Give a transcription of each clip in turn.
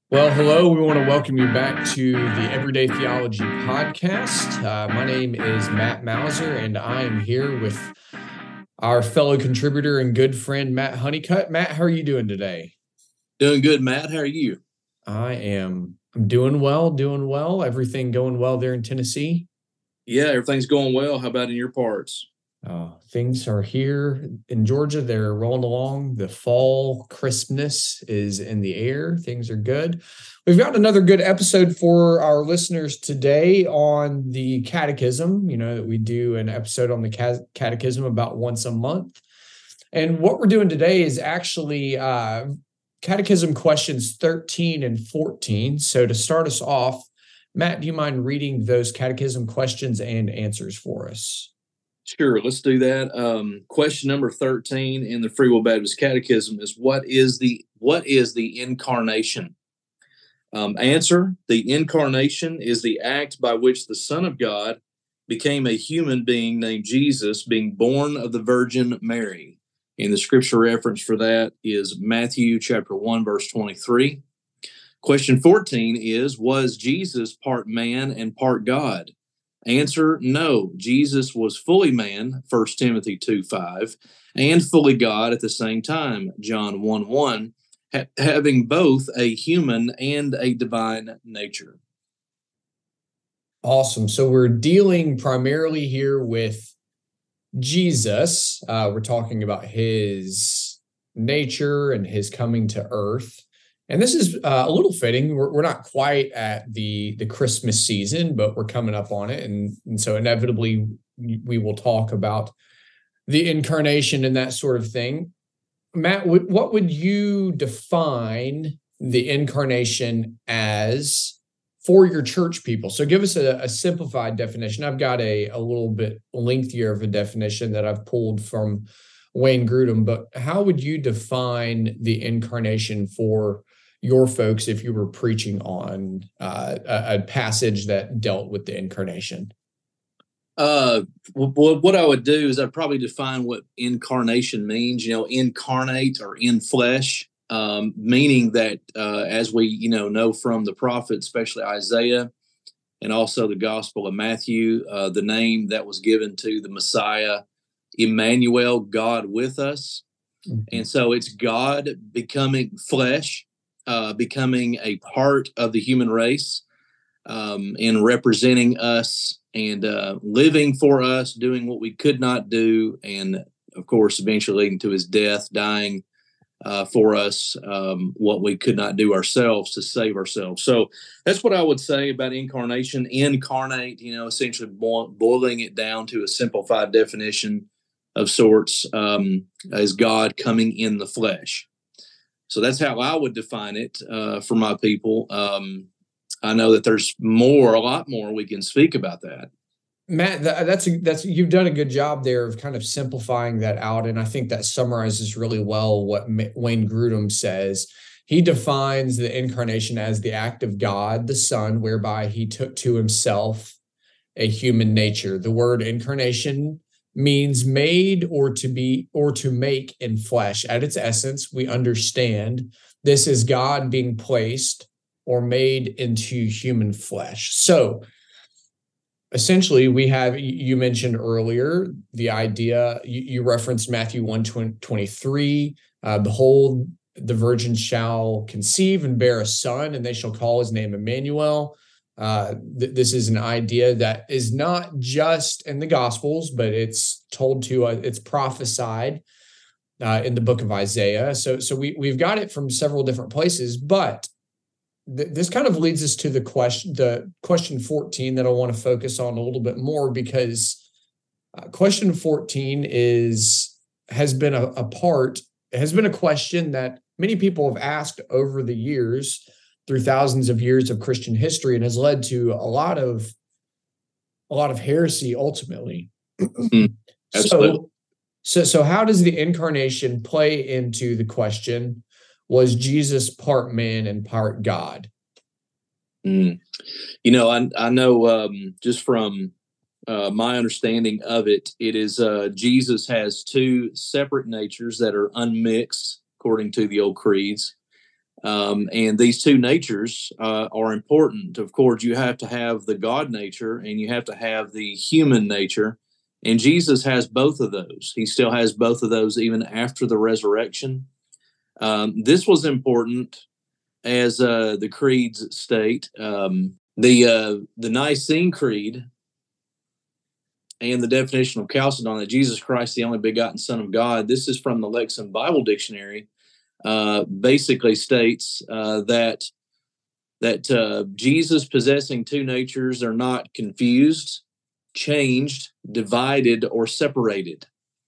Well, hello. We want to welcome you back to the Everyday Theology podcast. My name is Matt Mauser, and I am here with our fellow contributor and good friend, Matt Honeycutt. Matt, how are you doing today? Doing good, Matt. How are you? I'm doing well, doing well. Everything going well there in Tennessee? Yeah, everything's going well. How about in your parts? Things are here in Georgia. They're rolling along. The fall crispness is in the air. Things are good. We've got another good episode for our listeners today on the catechism. You know, that we do an episode on the catechism about once a month. And what we're doing today is actually catechism questions 13 and 14. So to start us off, Matt, do you mind reading those catechism questions and answers for us? Sure, let's do that. Question number 13 in the Free Will Baptist Catechism is what is the incarnation? Answer: the incarnation is the act by which the Son of God became a human being named Jesus, being born of the Virgin Mary. And the scripture reference for that is Matthew chapter 1, verse 23. Question 14 is, was Jesus part man and part God? Answer: no, Jesus was fully man, 1 Timothy 2:5, and fully God at the same time, John 1:1, having both a human and a divine nature. Awesome. So we're dealing primarily here with Jesus. We're talking about his nature and his coming to earth. And this is a little fitting. We're not quite at the Christmas season, but we're coming up on it. And so inevitably, we will talk about the incarnation and that sort of thing. Matt, what would you define the incarnation as for your church people? So give us a simplified definition. I've got a little bit lengthier of a definition that I've pulled from Wayne Grudem, but how would you define the incarnation for your folks if you were preaching on a passage that dealt with the incarnation? What I would do is I'd probably define what incarnation means, incarnate or in flesh, meaning that as we, know from the prophets, especially Isaiah and also the Gospel of Matthew, the name that was given to the Messiah, Emmanuel, God with us. Mm-hmm. And so it's God becoming flesh, becoming a part of the human race, and representing us and living for us, doing what we could not do, and of course, eventually leading to his death, dying for us, what we could not do ourselves to save ourselves. So that's what I would say about incarnation. Incarnate, essentially boiling it down to a simplified definition of sorts, as God coming in the flesh. So that's how I would define it for my people. I know that there's a lot more we can speak about that. Matt, that's you've done a good job there of kind of simplifying that out, and I think that summarizes really well what Wayne Grudem says. He defines the incarnation as the act of God, the Son, whereby he took to himself a human nature. The word incarnation means made or to be or to make in flesh. At its essence, we understand this is God being placed or made into human flesh. So essentially, we have, you mentioned earlier, the idea, you referenced Matthew 1:23, behold, the virgin shall conceive and bear a son, and they shall call his name Emmanuel. This is an idea that is not just in the Gospels, but it's told to, it's prophesied in the book of Isaiah. So we've got it from several different places, but this kind of leads us to the question 14 that I want to focus on a little bit more, because question 14 has been a question that many people have asked over the years through thousands of years of Christian history, and has led to a lot of heresy ultimately. Absolutely. So how does the incarnation play into the question, was Jesus part man and part God? I know just from my understanding of it, it is Jesus has two separate natures that are unmixed according to the old creeds. And these two natures are important. Of course, you have to have the God nature and you have to have the human nature. And Jesus has both of those. He still has both of those even after the resurrection. This was important as the creeds state. The Nicene Creed and the definition of Chalcedon, that Jesus Christ, the only begotten Son of God, this is from the Lexham Bible Dictionary, basically states that Jesus possessing two natures are not confused, changed, divided, or separated.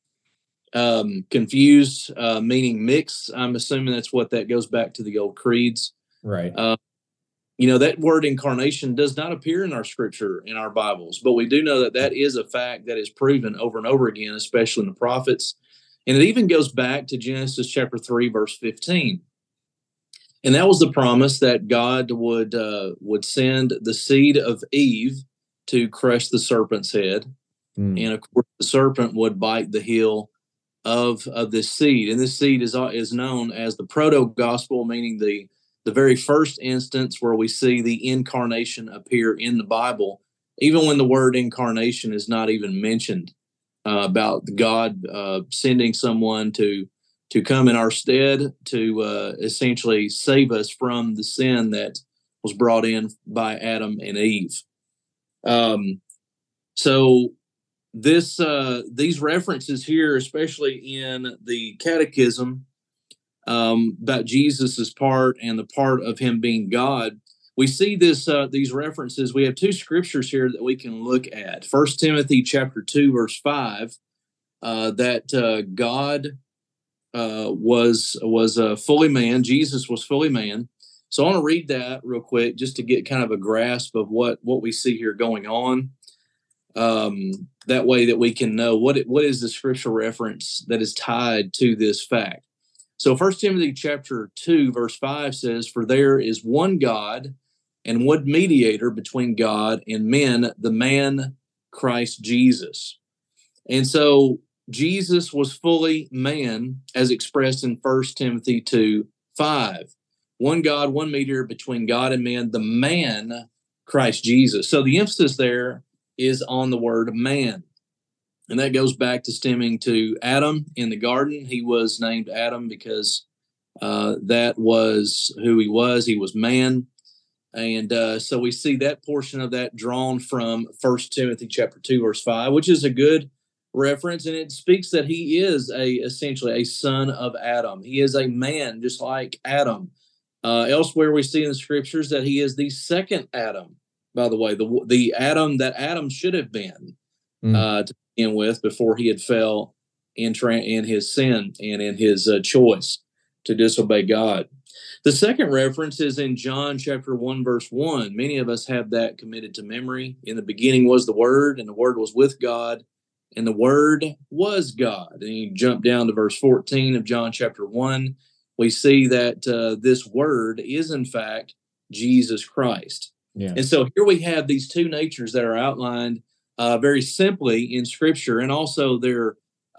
Confused, meaning mixed. I'm assuming that's what that goes back to the old creeds. Right. That word incarnation does not appear in our scripture, in our Bibles, but we do know that that is a fact that is proven over and over again, especially in the prophets. And it even goes back to Genesis chapter 3, verse 15. And that was the promise that God would send the seed of Eve to crush the serpent's head. And of course, the serpent would bite the heel of this seed. And this seed is known as the proto-gospel, meaning the very first instance where we see the incarnation appear in the Bible, even when the word incarnation is not even mentioned, about God sending someone to come in our stead to essentially save us from the sin that was brought in by Adam and Eve. So these references here, especially in the Catechism, about Jesus's part and the part of him being God, we see these references. We have two scriptures here that we can look at. 1 Timothy chapter 2, verse 5, that God was fully man. Jesus was fully man. So I want to read that real quick just to get kind of a grasp of what we see here going on. That way that we can know what is the scriptural reference that is tied to this fact. So 1 Timothy chapter 2, verse 5 says, "For there is one God and one mediator between God and men, the man Christ Jesus." And so Jesus was fully man, as expressed in 1 Timothy 2, 5. One God, one mediator between God and men, the man Christ Jesus. So the emphasis there is on the word man. And that goes back to stemming to Adam in the garden. He was named Adam because that was who he was. He was man. And so we see that portion of that drawn from 1 Timothy chapter 2, verse 5, which is a good reference. And it speaks that he is essentially a son of Adam. He is a man just like Adam. Elsewhere we see in the scriptures that he is the second Adam, by the way, the Adam that Adam should have been to begin with before he had fell in his sin and in his choice to disobey God. The second reference is in John chapter 1, verse 1. Many of us have that committed to memory. In the beginning was the Word, and the Word was with God, and the Word was God. And you jump down to verse 14 of John chapter 1. We see that this Word is, in fact, Jesus Christ. Yeah. And so here we have these two natures that are outlined very simply in Scripture, and also they're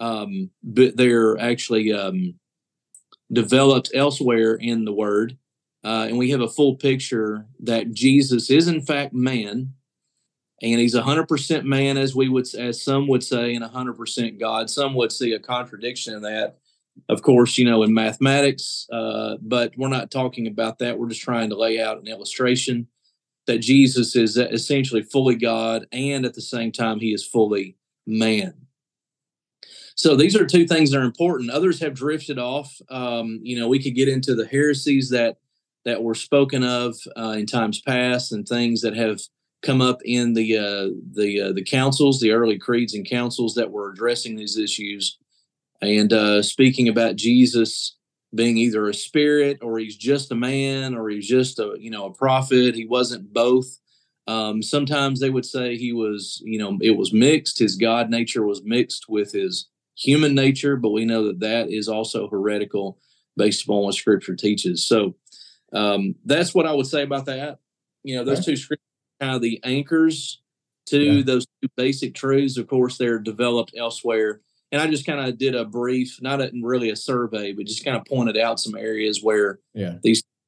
actually developed elsewhere in the Word. And we have a full picture that Jesus is, in fact, man, and he's 100% man, as some would say, and 100% God. Some would see a contradiction in that, of course, in mathematics, but we're not talking about that. We're just trying to lay out an illustration that Jesus is essentially fully God, and at the same time, he is fully man. So these are two things that are important. Others have drifted off. We could get into the heresies that were spoken of in times past, and things that have come up in the councils, the early creeds and councils that were addressing these issues, and speaking about Jesus being either a spirit, or he's just a man, or he's just a prophet. He wasn't both. Sometimes they would say he was, it was mixed. His God nature was mixed with his human nature, but we know that is also heretical based upon what Scripture teaches. So that's what I would say about that. Those two scriptures are kind of the anchors to those two basic truths. Of course, they're developed elsewhere. And I just kind of did a brief, not really a survey, but just kind of pointed out some areas where these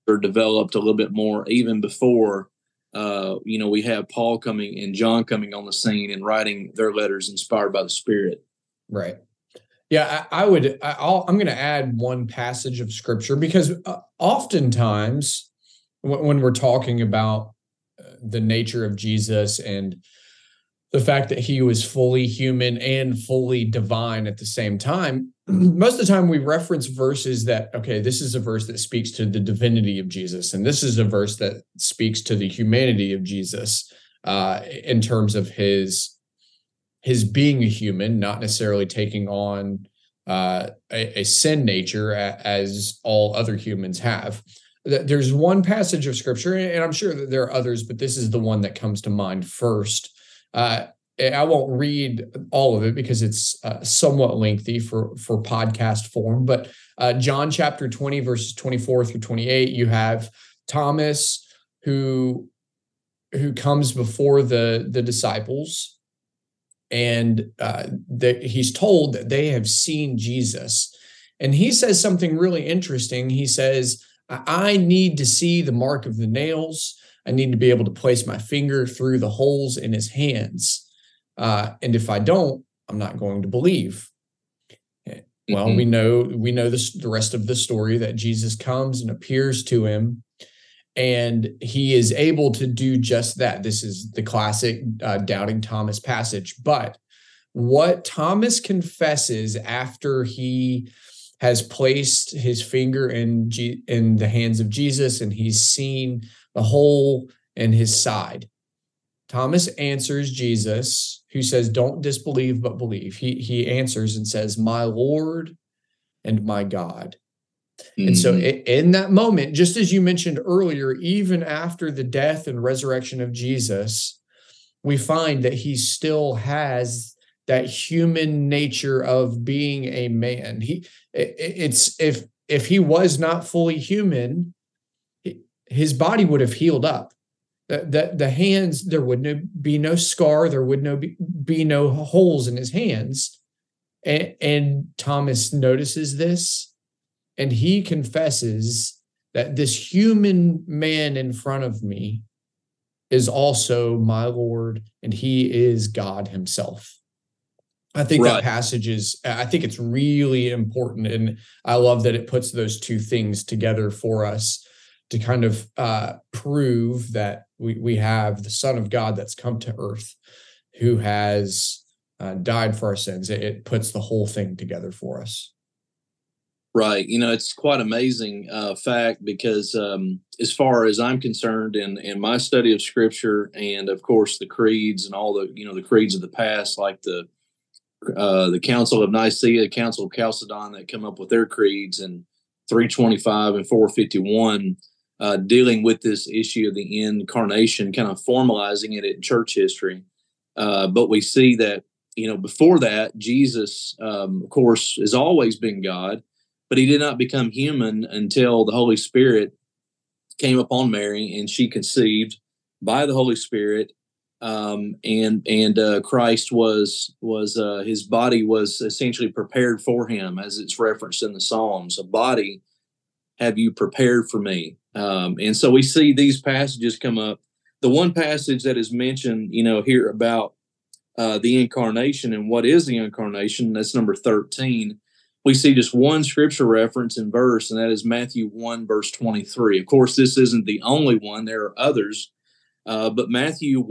are developed a little bit more even before we have Paul coming and John coming on the scene and writing their letters inspired by the Spirit. Right. Yeah, I'm going to add one passage of scripture because oftentimes when we're talking about the nature of Jesus and the fact that he was fully human and fully divine at the same time, most of the time we reference verses that, okay, this is a verse that speaks to the divinity of Jesus, and this is a verse that speaks to the humanity of Jesus in terms of his being a human, not necessarily taking on a sin nature as all other humans have. There's one passage of scripture, and I'm sure that there are others, but this is the one that comes to mind first. I won't read all of it because it's somewhat lengthy for podcast form, but John chapter 20, verses 24 through 28, you have Thomas who comes before the disciples, and he's told that they have seen Jesus. And he says something really interesting. He says, I need to see the mark of the nails. I need to be able to place my finger through the holes in his hands. And if I don't, I'm not going to believe. Well, we know the rest of the story, that Jesus comes and appears to him, and he is able to do just that. This is the classic doubting Thomas passage. But what Thomas confesses after he has placed his finger in the hands of Jesus and he's seen the hole in his side, Thomas answers Jesus, who says, don't disbelieve, but believe. He answers and says, my Lord and my God. And so in that moment, just as you mentioned earlier, even after the death and resurrection of Jesus, we find that he still has that human nature of being a man. If he was not fully human, his body would have healed up. The hands, there would be no scar, there would be no holes in his hands. And Thomas notices this, and he confesses that this human man in front of me is also my Lord, and he is God himself. I think that passage I think it's really important. And I love that it puts those two things together for us to kind of prove that we have the Son of God that's come to earth, who has died for our sins. It puts the whole thing together for us. Right. It's quite amazing fact because as far as I'm concerned in my study of scripture, and of course the creeds and all the creeds of the past, like the Council of Nicaea, Council of Chalcedon, that come up with their creeds in 325 and 451, dealing with this issue of the incarnation, kind of formalizing it in church history. But we see that, before that, Jesus, of course, has always been God, but he did not become human until the Holy Spirit came upon Mary and she conceived by the Holy Spirit. And Christ was his body was essentially prepared for him, as it's referenced in the Psalms. A body have you prepared for me? And so we see these passages come up. The one passage that is mentioned, here about the incarnation and what is the incarnation, that's number 13. We see just one scripture reference in verse, and that is Matthew 1, verse 23. Of course, this isn't the only one. There are others. But Matthew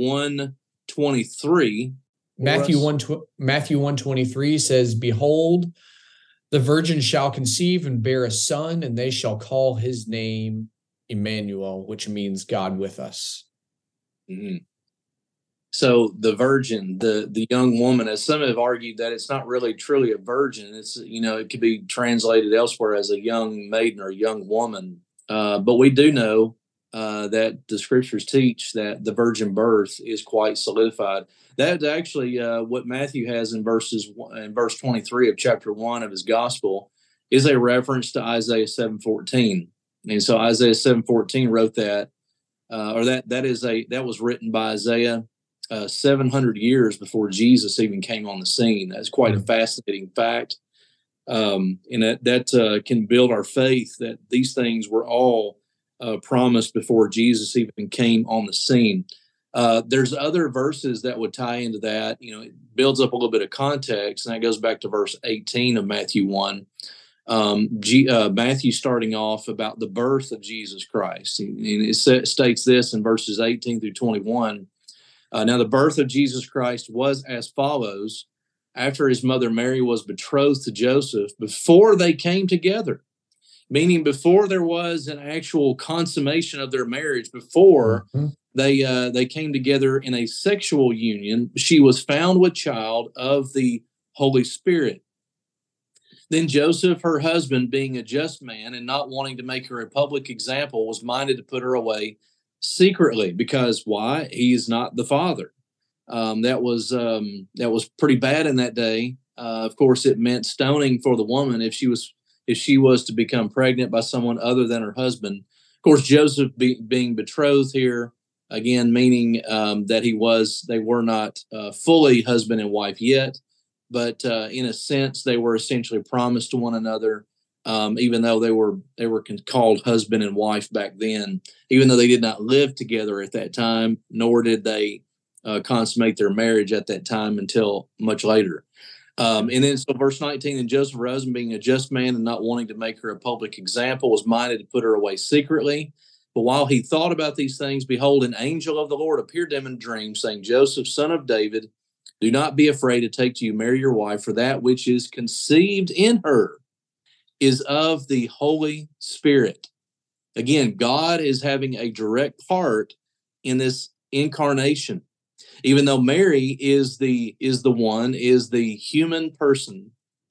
1:23. Matthew 1:23 says, behold, the virgin shall conceive and bear a son, and they shall call his name Emmanuel, which means God with us. Mm-hmm. So the virgin, the young woman, as some have argued, that it's not really truly a virgin. It's, it could be translated elsewhere as a young maiden or a young woman. But we do know that the scriptures teach that the virgin birth is quite solidified. That's actually what Matthew has in verse 23 of chapter 1 of his gospel, is a reference to Isaiah 7:14. And so Isaiah 7:14 wrote that, that was written by Isaiah 700 years before Jesus even came on the scene. That's quite a fascinating fact. And that can build our faith that these things were all promised before Jesus even came on the scene. There's other verses that would tie into that. It builds up a little bit of context, and that goes back to verse 18 of Matthew 1. Matthew starting off about the birth of Jesus Christ. And it states this in verses 18 through 21. Now, the birth of Jesus Christ was as follows. After his mother Mary was betrothed to Joseph, before they came together, meaning before there was an actual consummation of their marriage, before they came together in a sexual union, she was found with child of the Holy Spirit. Then Joseph, her husband, being a just man and not wanting to make her a public example, was minded to put her away secretly. Because why? He is not the father. That was pretty bad in that day. Of course, it meant stoning for the woman if she was to become pregnant by someone other than her husband. Of course, Joseph being betrothed here, again, meaning that they were not fully husband and wife yet. But in a sense, they were essentially promised to one another, even though they were called husband and wife back then, even though they did not live together at that time, nor did they consummate their marriage at that time until much later. And then so verse 19, and Joseph, her husband, being a just man and not wanting to make her a public example, was minded to put her away secretly. But while he thought about these things, behold, an angel of the Lord appeared to him in a dream, saying, Joseph, son of David, do not be afraid to take to you Mary your wife, for that which is conceived in her is of the Holy Spirit. Again, God is having a direct part in this incarnation. Even though Mary is the human person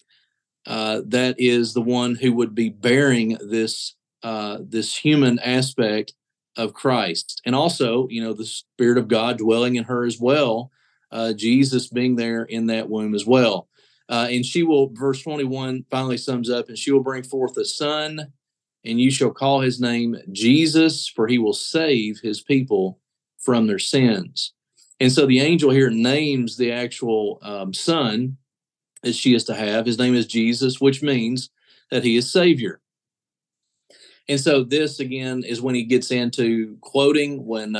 that is the one who would be bearing this human aspect of Christ, and also the Spirit of God dwelling in her as well. Jesus being there in that womb as well. And she will, verse 21 finally sums up, and she will bring forth a son, and you shall call his name Jesus, for he will save his people from their sins. And so the angel here names the actual son that she is to have. His name is Jesus, which means that he is Savior. And so this, again, is when he gets into quoting, when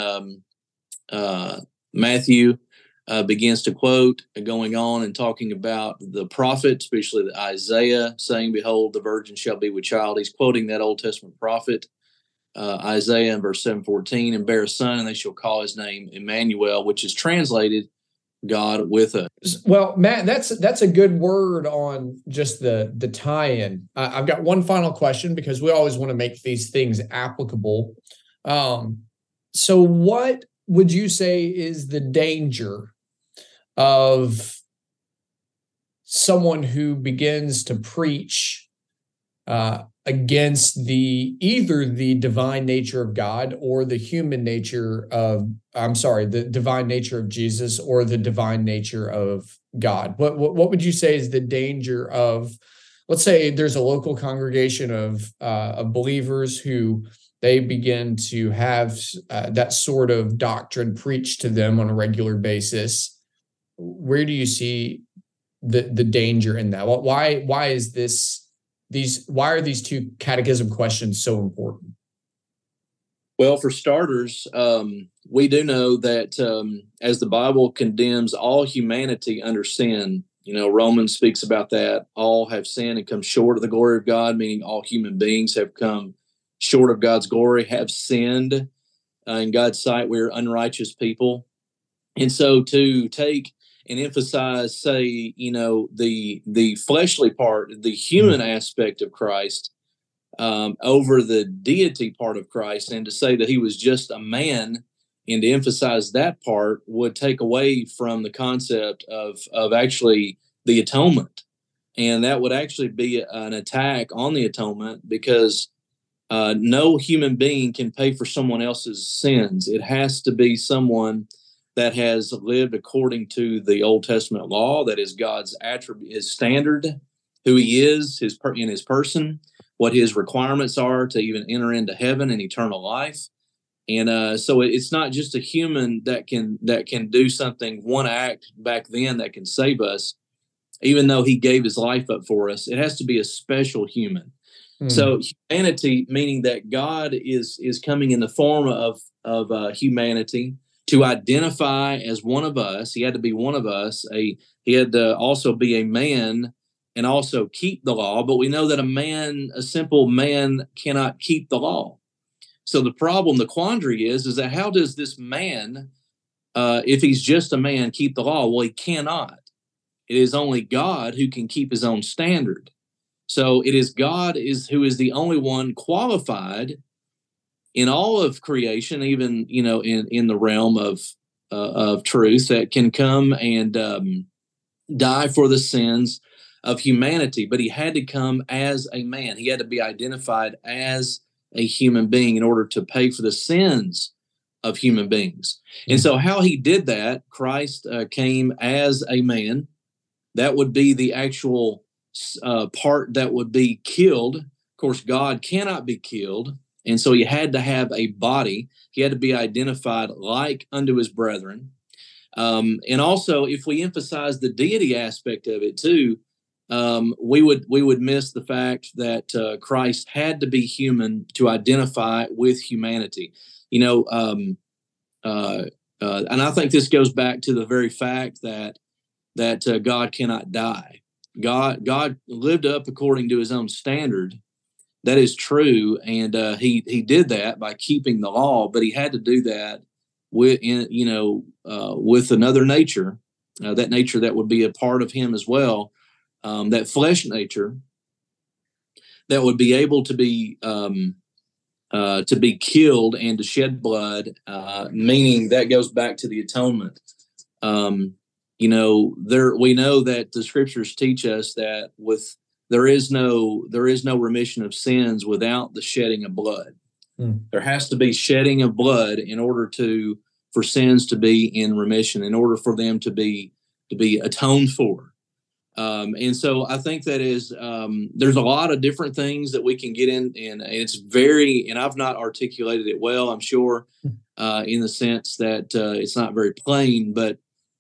Matthew begins to quote, going on and talking about the prophet, especially Isaiah, saying, behold, the virgin shall be with child. He's quoting that Old Testament prophet, Isaiah in verse 7:14, and bear a son, and they shall call his name Emmanuel, which is translated God with us. Well, Matt, that's a good word on just the tie-in. I've got one final question, because we always want to make these things applicable. So what would you say is the danger of someone who begins to preach against either the divine nature of God or the the divine nature of Jesus or the divine nature of God? What would you say is the danger of, let's say there's a local congregation of believers who they begin to have that sort of doctrine preached to them on a regular basis? Where do you see the danger in that? Why are these two catechism questions so important? Well, for starters, we do know that as the Bible condemns all humanity under sin, Romans speaks about that. All have sinned and come short of the glory of God, meaning all human beings have come short of God's glory, have sinned. In God's sight, we're unrighteous people. And so to take and emphasize, say, the fleshly part, the human aspect of Christ, over the deity part of Christ, and to say that he was just a man, and to emphasize that part would take away from the concept of actually the atonement. And that would actually be an attack on the atonement, because no human being can pay for someone else's sins. It has to be someone that has lived according to the Old Testament law, that is God's attribute, his standard, who he is, in his person, what his requirements are to even enter into heaven and eternal life. And so it's not just a human that can do something, one act back then that can save us, even though he gave his life up for us. It has to be a special human. So humanity, meaning that God is coming in the form of humanity to identify as one of us. He had to be one of us. He had to also be a man and also keep the law. But we know that a simple man, cannot keep the law. So the problem, the quandary is that how does this man, if he's just a man, keep the law? Well, he cannot. It is only God who can keep his own standard. So it is God who is the only one qualified in all of creation, even in the realm of truth, that can come and die for the sins of humanity. But he had to come as a man. He had to be identified as a human being in order to pay for the sins of human beings. And so how he did that, Christ came as a man. That would be the actual part that would be killed. Of course, God cannot be killed. And so he had to have a body. He had to be identified like unto his brethren. And also, if we emphasize the deity aspect of it too, we would miss the fact that Christ had to be human to identify with humanity. And I think this goes back to the very fact that God cannot die. God lived up according to his own standard. That is true, and he did that by keeping the law. But he had to do that with another nature, that nature that would be a part of him as well, that flesh nature that would be able to be killed and to shed blood. Meaning that goes back to the atonement. We know that the scriptures teach us that there is no remission of sins without the shedding of blood. There has to be shedding of blood in order for sins to be in remission, in order for them to be atoned for. And so I think that there's a lot of different things that we can get in, and and I've not articulated it well, I'm sure, in the sense that it's not very plain, but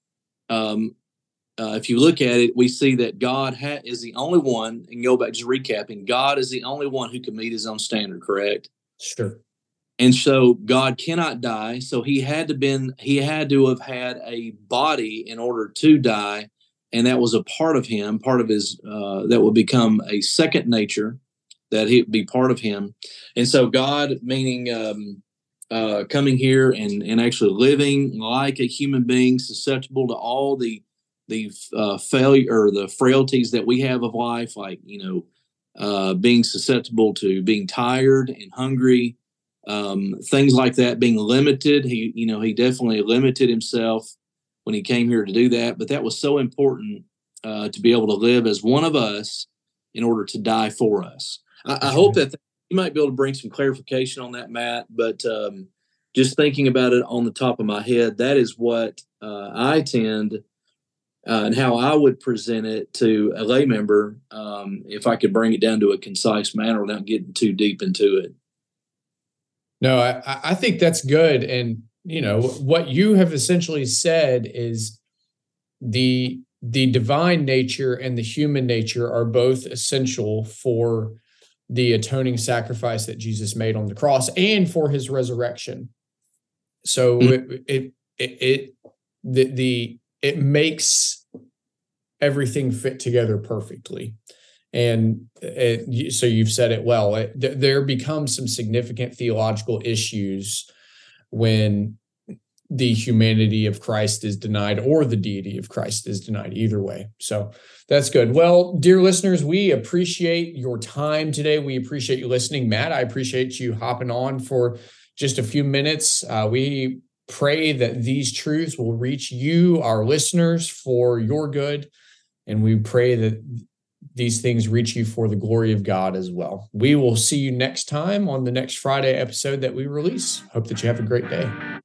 if you look at it, we see that God is the only one, and go back, just recapping, God is the only one who can meet his own standard, correct? Sure. And so God cannot die. So he had to have had a body in order to die. And that was a part of him, part of his, that would become a second nature, that he'd be part of him. And so God, meaning, coming here and actually living like a human being, susceptible to all the failure or the frailties that we have of life, like being susceptible to being tired and hungry, things like that, being limited. He definitely limited himself when he came here to do that, but that was so important to be able to live as one of us in order to die for us. I hope that you might be able to bring some clarification on that, Matt, but just thinking about it on the top of my head, that is what I tend and how I would present it to a lay member, if I could bring it down to a concise manner without getting too deep into it. No, I think that's good. And, what you have essentially said is the divine nature and the human nature are both essential for the atoning sacrifice that Jesus made on the cross and for his resurrection. So it makes everything fit together perfectly. And so you've said it well. There becomes some significant theological issues when the humanity of Christ is denied or the deity of Christ is denied, either way. So that's good. Well, dear listeners, we appreciate your time today. We appreciate you listening. Matt, I appreciate you hopping on for just a few minutes. We pray that these truths will reach you, our listeners, for your good. And we pray that these things reach you for the glory of God as well. We will see you next time on the next Friday episode that we release. Hope that you have a great day.